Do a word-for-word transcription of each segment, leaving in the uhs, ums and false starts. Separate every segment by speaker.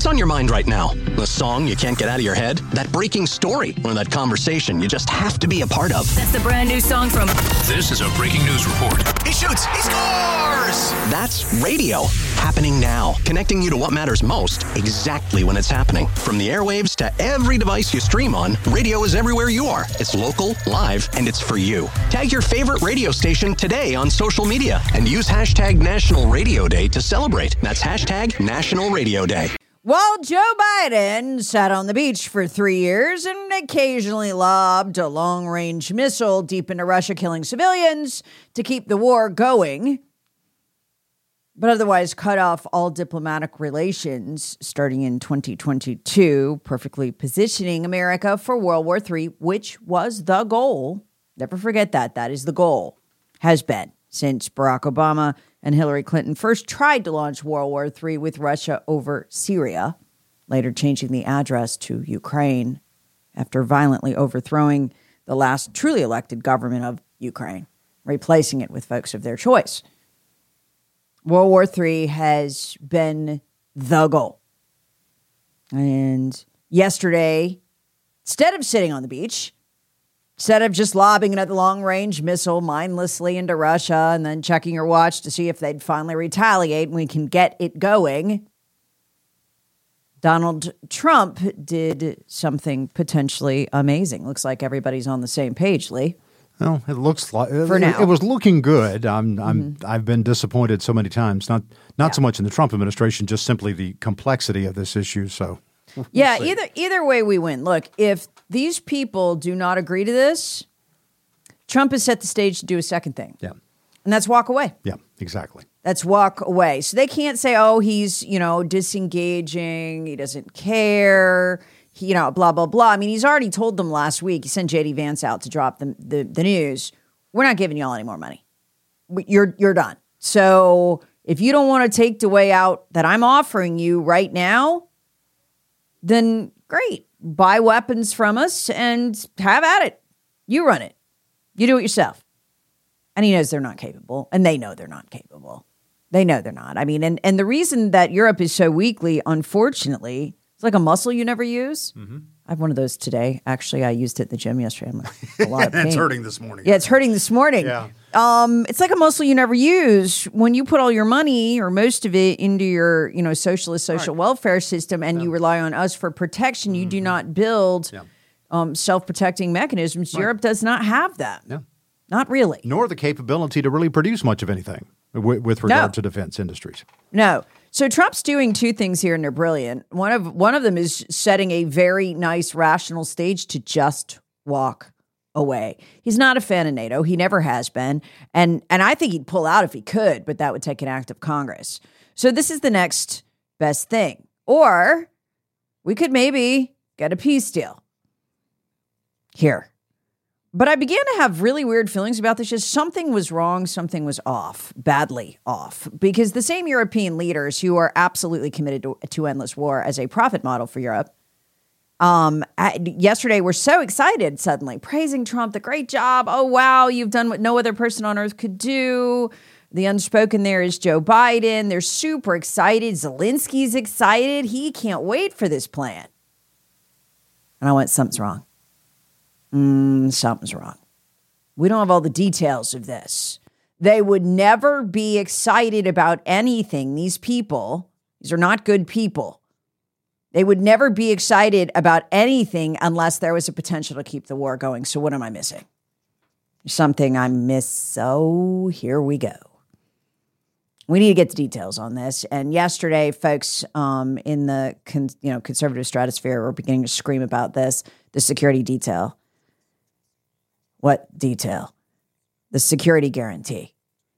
Speaker 1: What's on your mind right now? The song you can't get out of your head? That breaking story? Or that conversation you just have to be a part of?
Speaker 2: That's the brand new song from...
Speaker 3: This is a breaking news report.
Speaker 1: He shoots! He scores! That's radio. Happening now. Connecting you to what matters most, exactly when it's happening. From the airwaves to every device you stream on, radio is everywhere you are. It's local, live, and it's for you. Tag your favorite radio station today on social media and use hashtag National Radio Day to celebrate. That's hashtag National Radio Day.
Speaker 4: While Joe Biden sat on the beach for three years and occasionally lobbed a long-range missile deep into Russia, killing civilians to keep the war going, but otherwise cut off all diplomatic relations starting in twenty twenty-two, perfectly positioning America for World War Three, which was the goal. Never forget that. That is the goal, has been since Barack Obama and Hillary Clinton first tried to launch World War Three with Russia over Syria, later changing the address to Ukraine after violently overthrowing the last truly elected government of Ukraine, replacing it with folks of their choice. World War Three has been the goal. And yesterday, instead of sitting on the beach, instead of just lobbing another long-range missile mindlessly into Russia and then checking your watch to see if they'd finally retaliate and we can get it going, Donald Trump did something potentially amazing. Looks like everybody's on the same page, Lee.
Speaker 5: Well, it looks like
Speaker 4: For
Speaker 5: it,
Speaker 4: now.
Speaker 5: it was looking good. I'm, I'm,
Speaker 4: Mm-hmm.
Speaker 5: I've been disappointed so many times. Not, not
Speaker 4: Yeah.
Speaker 5: so much in the Trump administration, just simply the complexity of this issue. So, we'll
Speaker 4: Yeah,
Speaker 5: see.
Speaker 4: either either way we win. Look, if these people do not agree to this, Trump has set the stage to do a second thing.
Speaker 5: Yeah,
Speaker 4: And that's walk away.
Speaker 5: yeah, exactly.
Speaker 4: That's walk away. So they can't say, oh, he's, you know, disengaging. He doesn't care. He, you know, blah, blah, blah. I mean, he's already told them last week. He sent J D Vance out to drop the, the, the news. We're not giving y'all any more money. You're, you're done. So if you don't want to take the way out that I'm offering you right now, then great. Buy weapons from us and have at it. You run it. You do it yourself. And he knows they're not capable. And they know they're not capable. They know they're not. I mean, and, and the reason that Europe is so weakly, unfortunately, it's like a muscle you never use. Mm-hmm. I have one of those today. Actually, I used it in the gym yesterday. I'm in a lot of pain.
Speaker 5: It's hurting this morning.
Speaker 4: Yeah, it's hurting this morning.
Speaker 5: Yeah.
Speaker 4: Um, it's like a muscle you never use. When you put all your money or most of it into your, you know, socialist social
Speaker 5: Right.
Speaker 4: welfare system and
Speaker 5: Yeah.
Speaker 4: you rely on us for protection, you
Speaker 5: Mm-hmm.
Speaker 4: do not build
Speaker 5: Yeah.
Speaker 4: um, self-protecting mechanisms.
Speaker 5: Right.
Speaker 4: Europe does not have that.
Speaker 5: Yeah.
Speaker 4: Not really.
Speaker 5: Nor the capability to really produce much of anything with, with regard
Speaker 4: No.
Speaker 5: to defense industries.
Speaker 4: No. So Trump's doing two things here, and they're brilliant. One of one of them is setting a very nice, rational stage to just walk away. He's not a fan of NATO. He never has been. And and I think he'd pull out if he could, but that would take an act of Congress. So this is the next best thing. Or we could maybe get a peace deal here. But I began to have really weird feelings about this. Just something was wrong. Something was off, badly off. Because the same European leaders who are absolutely committed to, to endless war as a profit model for Europe, um, yesterday were so excited suddenly, praising Trump, the great job. Oh, wow, you've done what no other person on earth could do. The unspoken there is Joe Biden. They're super excited. Zelensky's excited. He can't wait for this plan. And I went, something's wrong. Mm, something's wrong. We don't have all the details of this. They would never be excited about anything. These people, these are not good people. They would never be excited about anything unless there was a potential to keep the war going. So what am I missing? Something I miss. So here we go. We need to get the details on this. And yesterday, folks um, in the con- you know conservative stratosphere were beginning to scream about this, the security detail. What detail? The security guarantee.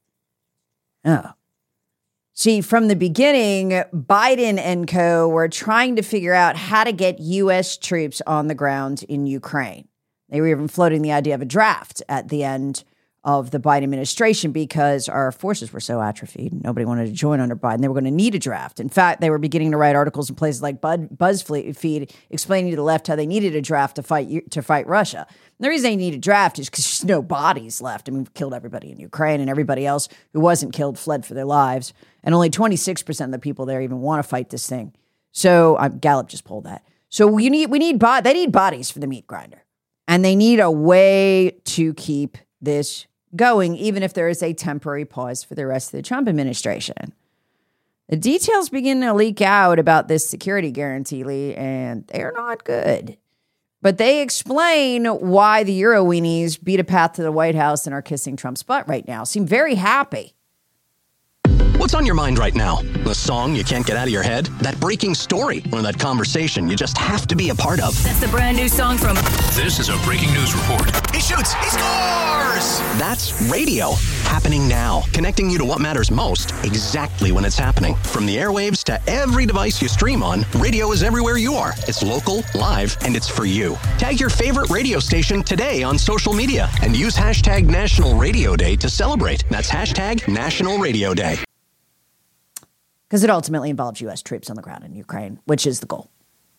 Speaker 4: Oh. See, from the beginning, Biden and co were trying to figure out how to get U S troops on the ground in Ukraine. They were even floating the idea of a draft at the end of the Biden administration because our forces were so atrophied. Nobody wanted to join under Biden. They were going to need a draft. In fact, they were beginning to write articles in places like BuzzFeed explaining to the left how they needed a draft to fight to fight Russia. And the reason they need a draft is because there's no bodies left. I mean, we've killed everybody in Ukraine, and everybody else who wasn't killed fled for their lives. And only twenty-six percent of the people there even want to fight this thing So um, Gallup just pulled that. So we need we need bod they need bodies for the meat grinder, and they need a way to keep this going, even if there is a temporary pause for the rest of the Trump administration. The details begin to leak out about this security guarantee, Lee, and they're not good. But they explain why the Euro weenies beat a path to the White House and are kissing Trump's butt right now. Seem very happy.
Speaker 1: What's on your mind right now? The song you can't get out of your head? That breaking story? Or that conversation you just have to be a part of?
Speaker 2: That's the brand new song from...
Speaker 3: This is a breaking news report.
Speaker 1: He shoots! He scores! That's radio. Happening now. Connecting you to what matters most exactly when it's happening. From the airwaves to every device you stream on, radio is everywhere you are. It's local, live, and it's for you. Tag your favorite radio station today on social media and use hashtag National Radio Day to celebrate. That's hashtag National Radio Day.
Speaker 4: Because it ultimately involves U S troops on the ground in Ukraine, which is the goal.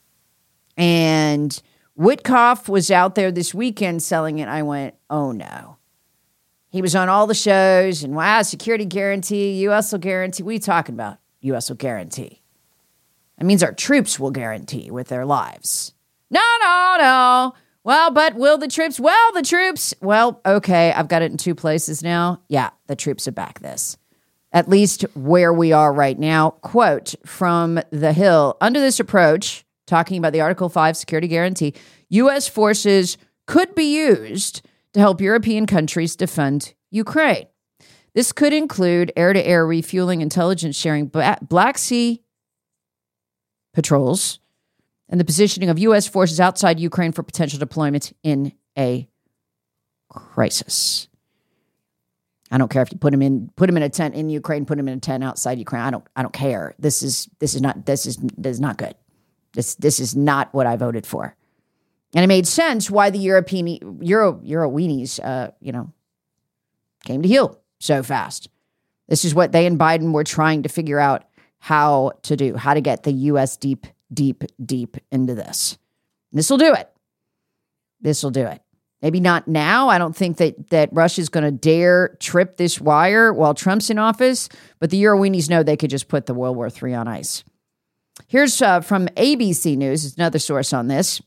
Speaker 4: And Witkoff was out there this weekend selling it. I went, oh no. He was on all the shows and wow, security guarantee, U S will guarantee. What are you talking about? U S will guarantee. That means our troops will guarantee with their lives. No, no, no. Well, but will the troops? Well, the troops. Well, okay, I've got it in two places now. Yeah, the troops will back this. At least where we are right now. Quote from The Hill, under this approach, talking about the Article five security guarantee, U S forces could be used to help European countries defend Ukraine. This could include air-to-air refueling, intelligence sharing, Black Sea patrols, and the positioning of U S forces outside Ukraine for potential deployment in a crisis. I don't care if you put him in, put him in a tent in Ukraine, put him in a tent outside Ukraine. I don't, I don't care. This is, this is not, this is, this is not good. This, this is not what I voted for. And it made sense why the European Euro Euro weenies, uh, you know, came to heel so fast. This is what they and Biden were trying to figure out how to do, how to get the U S deep, deep, deep into this. This will do it. This will do it. Maybe not now. I don't think that, that Russia's going to dare trip this wire while Trump's in office, but the Euroweenies know they could just put the World War Three on ice. Here's uh, from A B C News. It's another source on this.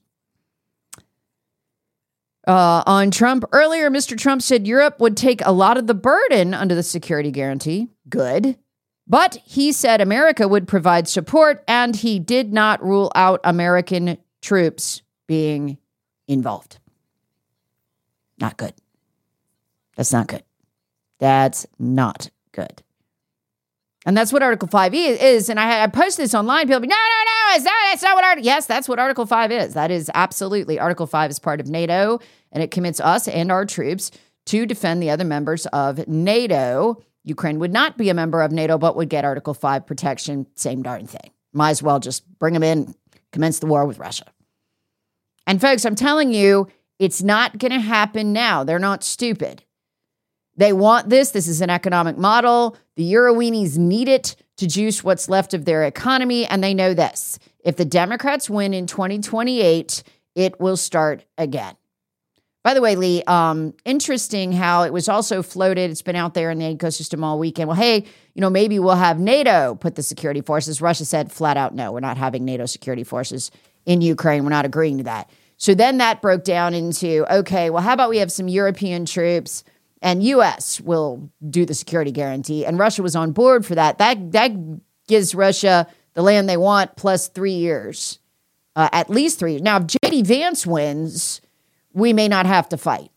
Speaker 4: Uh, on Trump, earlier, Mister Trump said Europe would take a lot of the burden under the security guarantee. Good. But he said America would provide support, and he did not rule out American troops being involved. Not good. That's not good. That's not good. And that's what Article five is. And I, I posted this online. People be, no, no, no, is that, that's not what Article, yes, that's what Article five is. That is absolutely, Article five is part of NATO, and it commits us and our troops to defend the other members of NATO. Ukraine would not be a member of NATO, but would get Article five protection. Same darn thing. Might as well just bring them in, commence the war with Russia. And folks, I'm telling you, it's not going to happen now. They're not stupid. They want this. This is an economic model. The Euroweenies need it to juice what's left of their economy, and they know this. If the Democrats win in twenty twenty-eight, it will start again. By the way, Lee, um, interesting how it was also floated. It's been out there in the ecosystem all weekend. Well, hey, you know, maybe we'll have NATO put the security forces. Russia said flat out, no, we're not having NATO security forces in Ukraine. We're not agreeing to that. So then that broke down into, okay, well, how about we have some European troops and U S will do the security guarantee. And Russia was on board for that. That, that gives Russia the land they want plus three years, uh, at least three years. Now, if J D Vance wins, we may not have to fight.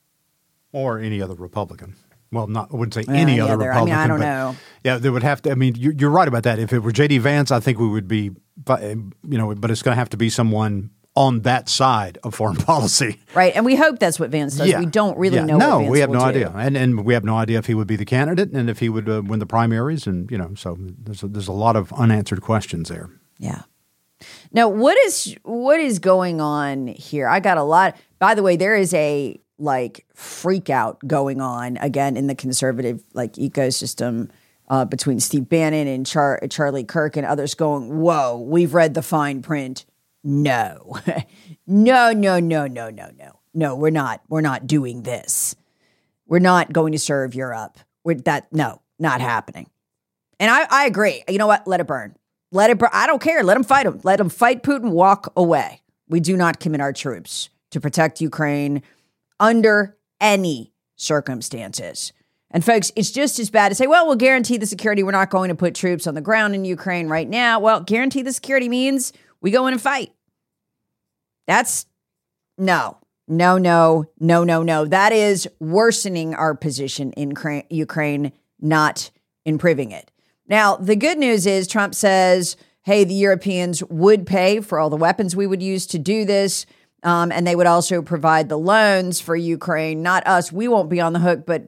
Speaker 5: Or any other Republican. Well, not I wouldn't say
Speaker 4: uh,
Speaker 5: any
Speaker 4: yeah,
Speaker 5: other Republican.
Speaker 4: I mean, I don't
Speaker 5: but,
Speaker 4: know.
Speaker 5: Yeah, they would have to. I mean, you're, you're right about that. If it were J D Vance, I think we would be, you know, but it's going to have to be someone on that side of foreign policy.
Speaker 4: Right. And we hope that's what Vance does.
Speaker 5: Yeah.
Speaker 4: We don't really
Speaker 5: yeah.
Speaker 4: know
Speaker 5: no,
Speaker 4: what Vance
Speaker 5: we have
Speaker 4: will
Speaker 5: no
Speaker 4: do.
Speaker 5: idea. And and we have no idea if he would be the candidate and if he would uh, win the primaries. And, you know, so there's a, there's a lot of unanswered questions there.
Speaker 4: Yeah. Now, what is what is going on here? I got a lot. By the way, there is a like freak out going on again in the conservative like ecosystem uh, between Steve Bannon and Char- Charlie Kirk and others going, whoa, we've read the fine print. No, no, no, no, no, no, no, no, we're not. We're not doing this. We're not going to serve Europe. We're that. No, not happening. And I, I agree. You know what? Let it burn. let it, I don't care. Let them fight him. Let them fight Putin, walk away. We do not commit our troops to protect Ukraine under any circumstances. And folks, it's just as bad to say, well, we'll guarantee the security. We're not going to put troops on the ground in Ukraine right now. Well, guarantee the security means we go in and fight. That's no, no, no, no, no, no. That is worsening our position in Ukraine, not improving it. Now, the good news is Trump says, hey, the Europeans would pay for all the weapons we would use to do this. Um, and they would also provide the loans for Ukraine, not us. We won't be on the hook, but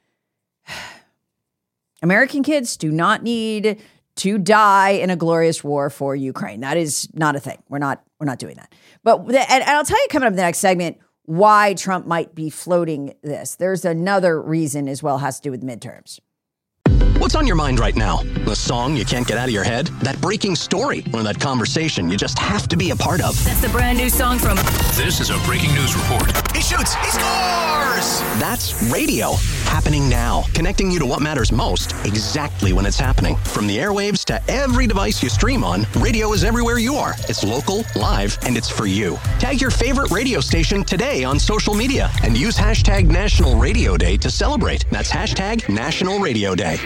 Speaker 4: American kids do not need to die in a glorious war for Ukraine. That is not a thing. We're not, we're not doing that. But, and, and I'll tell you coming up in the next segment, why Trump might be floating this. There's another reason as well, has to do with midterms.
Speaker 1: What's on your mind right now? The song you can't get out of your head? That breaking story? Or that conversation you just have to be a part of?
Speaker 2: That's the brand new song from...
Speaker 3: This is a breaking news report.
Speaker 1: He shoots! He scores! That's radio. Happening now. Connecting you to what matters most, exactly when it's happening. From the airwaves to every device you stream on, radio is everywhere you are. It's local, live, and it's for you. Tag your favorite radio station today on social media and use hashtag National Radio Day to celebrate. That's hashtag National Radio Day.